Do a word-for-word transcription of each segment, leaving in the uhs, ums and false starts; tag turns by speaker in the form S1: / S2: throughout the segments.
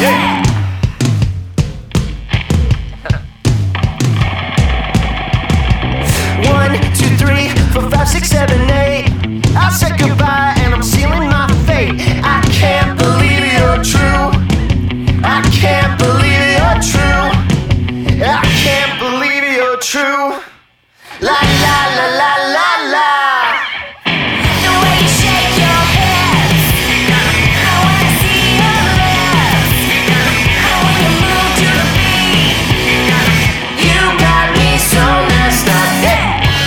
S1: One, two, three, four, five, six, seven, eight. I said goodbye and I'm sealing my fate. I can't believe you're true. I can't believe you're true. I can't believe you're true. La la la la la la.
S2: The way you shake your hips, I wanna see your lips. And when you move to the beat,
S1: You got me so messed up. Yeah.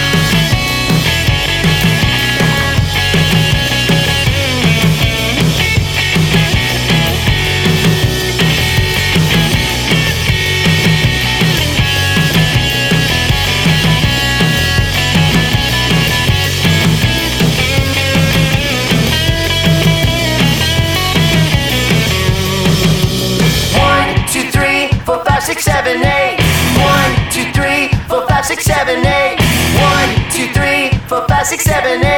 S1: Six, seven, eight. One, two, three, four, five, six, seven, eight. One, two, three, four, five, six, seven, eight.